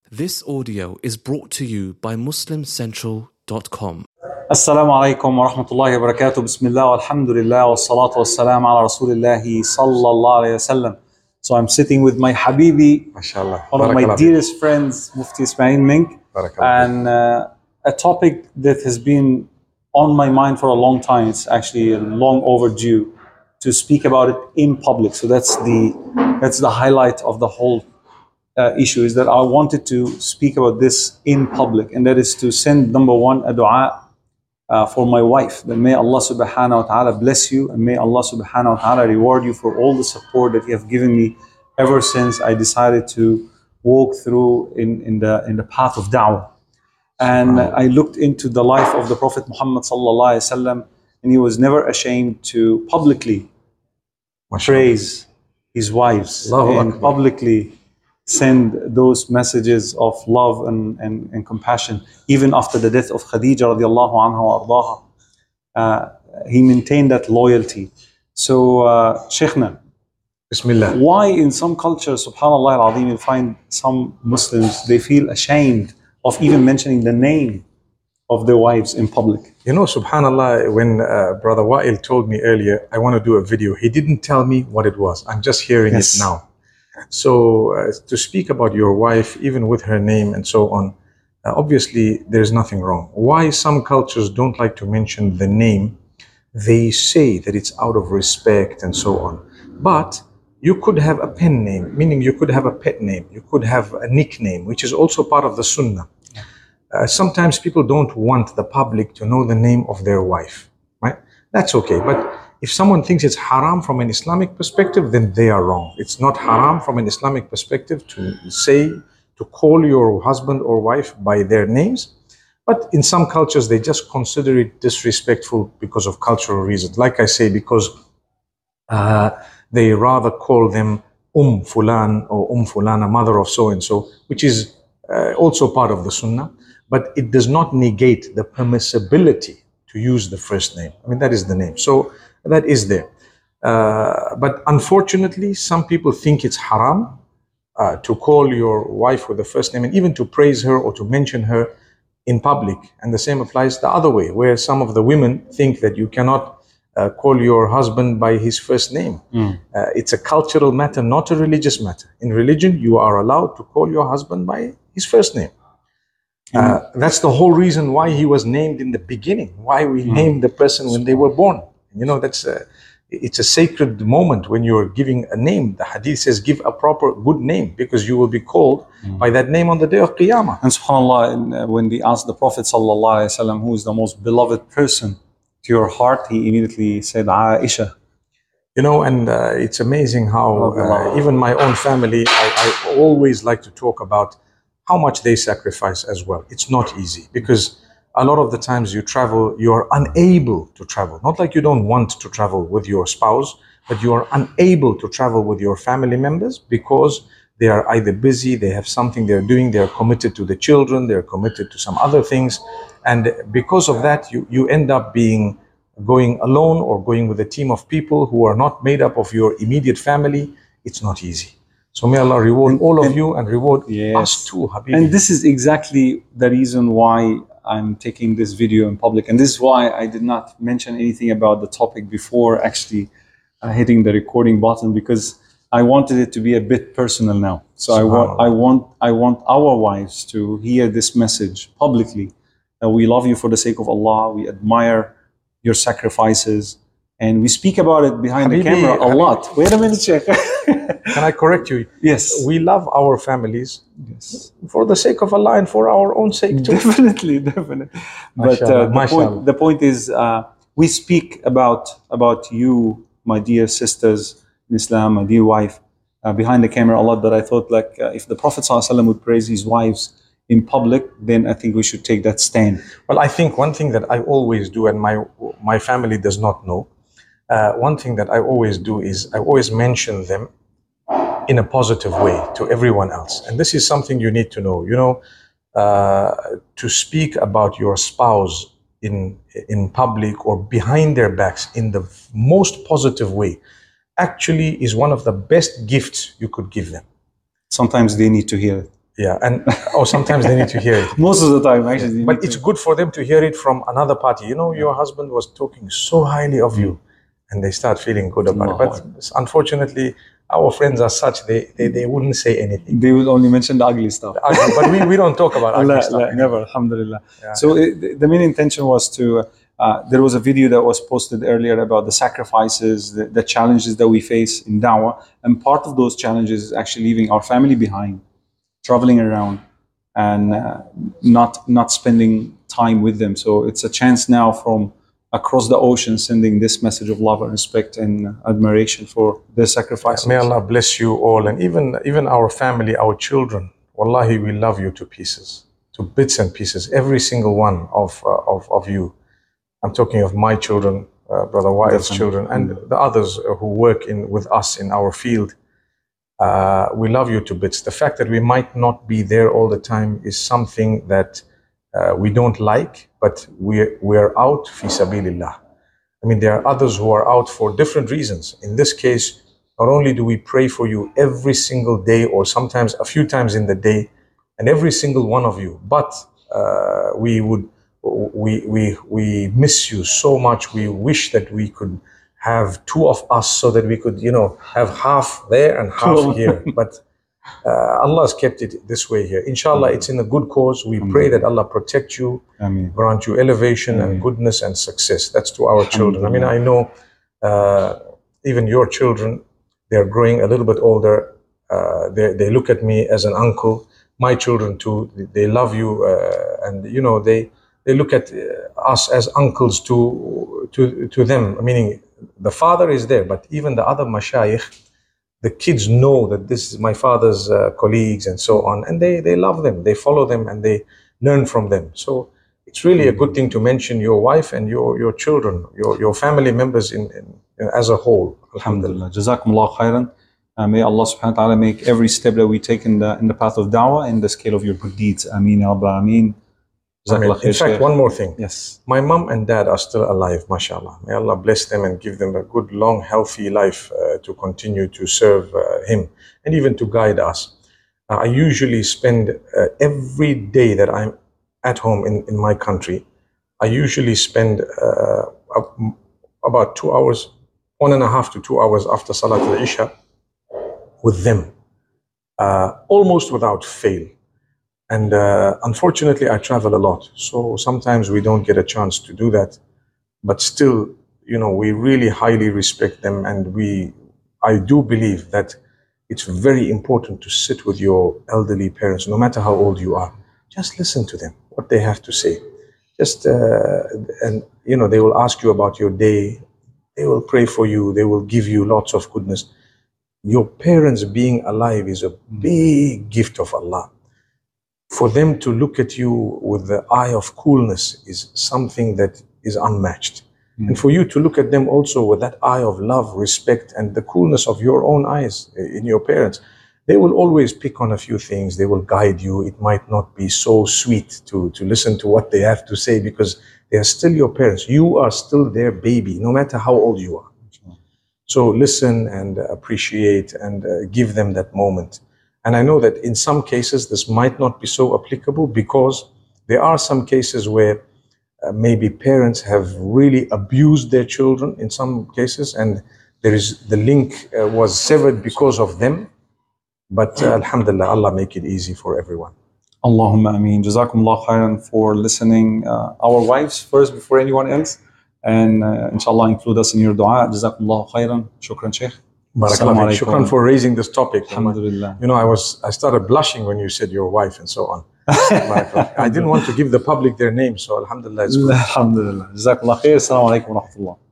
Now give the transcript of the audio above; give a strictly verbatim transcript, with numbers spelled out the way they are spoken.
This audio is brought to you by muslim central dot com. Assalamu alaikum wa rahmatullahi wa barakatuh. Bismillah, alhamdulillah, wa salatu wa salam ala rasulillahi sallallahu alayhi wa sallam. So I'm sitting with my Habibi, Mashallah. one of my dearest friends, Mufti Ismail Mink, and uh, a topic that has been on my mind for a long time. It's actually long overdue to speak about it in public. So that's the that's the highlight of the whole uh, issue, is that I wanted to speak about this in public, and that is to send, number one, a dua uh, for my wife, that may Allah subhanahu wa ta'ala bless you, and may Allah subhanahu wa ta'ala reward you for all the support that you have given me ever since I decided to walk through in, in the in the path of da'wah. And wow. I looked into the life of the Prophet Muhammad sallallahu alaihi wasallam, and he was never ashamed to publicly praise his wives and publicly send those messages of love and, and, and compassion. Even after the death of Khadija radiallahu anha wa ardaha, uh, he maintained that loyalty. So, uh, Shaykhna, Bismillah. Why in some cultures, subhanallah al-azim, you find some Muslims, they feel ashamed of even mentioning the name of their wives in public? You know, subhanallah, when uh, Brother Wa'il told me earlier, I want to do a video, he didn't tell me what it was. I'm just hearing yes. it now. So uh, to speak about your wife, even with her name and so on, uh, obviously there's nothing wrong. Why some cultures don't like to mention the name, they say that it's out of respect and so on. But you could have a pen name, meaning you could have a pet name, you could have a nickname, which is also part of the sunnah. Uh, sometimes people don't want the public to know the name of their wife, right? That's okay. But if someone thinks it's haram from an Islamic perspective, then they are wrong. It's not haram from an Islamic perspective to say, to call your husband or wife by their names. But in some cultures, they just consider it disrespectful because of cultural reasons. Like I say, because uh, they rather call them Um Fulan or Um Fulana, mother of so-and-so, which is uh, also part of the sunnah. But it does not negate the permissibility to use the first name. I mean, that is the name. So that is there. Uh, but unfortunately, some people think it's haram uh, to call your wife with the first name and even to praise her or to mention her in public. And the same applies the other way, where some of the women think that you cannot uh, call your husband by his first name. Mm. Uh, it's a cultural matter, not a religious matter. In religion, you are allowed to call your husband by his first name. Uh, that's the whole reason why he was named in the beginning, why we mm. named the person when they were born. You know, that's a, it's a sacred moment when you're giving a name. The hadith says, give a proper good name, because you will be called mm. by that name on the day of Qiyamah. And subhanAllah, when they asked the Prophet sallallahu alaihi wasallam, who is the most beloved person to your heart, he immediately said, Aisha. You know, and uh, it's amazing how uh, even my own family, I, I always like to talk about how much they sacrifice as well. It's not easy, because a lot of the times you travel, you are unable to travel. Not like you don't want to travel with your spouse, but you are unable to travel with your family members because they are either busy, they have something they're doing, they're committed to the children, they're committed to some other things. And because of that, you, you end up being going alone or going with a team of people who are not made up of your immediate family. It's not easy. So may Allah reward and, all of and, you and reward yes. us too, Habibi. And this is exactly the reason why I'm taking this video in public. And this is why I did not mention anything about the topic before actually uh, hitting the recording button, because I wanted it to be a bit personal now. So I want, I want, I want our wives to hear this message publicly, that we love you for the sake of Allah. We admire your sacrifices. And we speak about it behind Habibi, the camera a Habibi. lot. Wait a minute, Sheikh. Can I correct you? Yes. We love our families yes. for the sake of Allah and for our own sake too. Definitely, definitely. But uh, the, point, the point is, uh, we speak about, about you, my dear sisters in Islam, my dear wife, uh, behind the camera a lot, but I thought like uh, if the Prophet ﷺ would praise his wives in public, then I think we should take that stand. Well, I think one thing that I always do, and my, my family does not know, uh, one thing that I always do is I always mention them in a positive way to everyone else. And this is something you need to know. You know, uh, to speak about your spouse in, in public or behind their backs in the most positive way actually is one of the best gifts you could give them. Sometimes they need to hear it. Yeah, and or sometimes they need to hear it. Most of the time, actually. But it's good for them to hear it from another party. You know, your husband was talking so highly of you, and they start feeling good about it. But unfortunately, our friends are such, they, they, they wouldn't say anything. They will only mention the ugly stuff. The ugly, but we, we don't talk about ugly la, stuff. La, never, alhamdulillah. Yeah. So it, the main intention was to, uh, there was a video that was posted earlier about the sacrifices, the, the challenges that we face in da'wah. And part of those challenges is actually leaving our family behind, traveling around, and uh, not not spending time with them. So it's a chance now from across the ocean sending this message of love and respect and admiration for their sacrifices. May Allah bless you all, and even even our family, our children. Wallahi, we love you to pieces, to bits and pieces. Every single one of uh, of of you. I'm talking of my children, uh, Brother Wail's children, and the others who work in with us in our field. Uh, we love you to bits. The fact that we might not be there all the time is something that uh, we don't like, but we're, we're out fi sabilillah. I mean, there are others who are out for different reasons. In this case, not only do we pray for you every single day, or sometimes a few times in the day, and every single one of you, but uh, we would, we, we, we miss you so much. We wish that we could have two of us so that we could, you know, have half there and half here. But uh, Allah has kept it this way here. Inshallah, it's in a good cause. We pray that Allah protect you, Ameen. Grant you elevation Ameen. And goodness and success. That's to our children. I mean, I know uh, even your children, they're growing a little bit older. Uh, they, they look at me as an uncle. My children too, they love you. Uh, and, you know, they, they look at us as uncles to, to, to them, meaning the father is there, but even the other mashayikh, the kids know that this is my father's uh, colleagues and so on, and they, they love them, they follow them, and they learn from them. So it's really a good thing to mention your wife and your, your children, your, your family members in, in, as a whole. Alhamdulillah. Jazakumullah khairan. Uh, may Allah subhanahu wa ta'ala make every step that we take in the, in the path of da'wah in the scale of your good deeds. Ameen ya Rabbal Ameen. I mean, in fact, one more thing. Yes. My mom and dad are still alive, mashallah. May Allah bless them and give them a good, long, healthy life uh, to continue to serve uh, Him and even to guide us. Uh, I usually spend uh, every day that I'm at home in, in my country, I usually spend uh, about two hours, one and a half to two hours after Salat al-Isha with them, uh, almost without fail. And uh, unfortunately, I travel a lot. So sometimes we don't get a chance to do that. But still, you know, we really highly respect them. And we, I do believe that it's very important to sit with your elderly parents, no matter how old you are. Just listen to them, what they have to say. Just, uh, and, you know, they will ask you about your day. They will pray for you. They will give you lots of goodness. Your parents being alive is a big gift of Allah. For them to look at you with the eye of coolness is something that is unmatched. Mm. And for you to look at them also with that eye of love, respect, and the coolness of your own eyes in your parents, they will always pick on a few things. They will guide you. It might not be so sweet to, to listen to what they have to say because they are still your parents. You are still their baby, no matter how old you are. Mm. So listen and appreciate and uh, give them that moment. And I know that in some cases, this might not be so applicable because there are some cases where uh, maybe parents have really abused their children in some cases, and there is the link uh, was severed because of them. But uh, alhamdulillah, Allah make it easy for everyone. Allahumma ameen. Jazakumullah khairan for listening. Uh, our wives first before anyone else. And uh, inshallah include us in your dua. Jazakumullah khairan. Shukran, Sheikh. Barakallah. Shukran for raising this topic. Alhamdulillah. You know, I was I started blushing when you said your wife and so on. I didn't want to give the public their name, so alhamdulillah. It's good. Alhamdulillah. Jazakallah khair. Assalamu alaikum wa rahmatullah.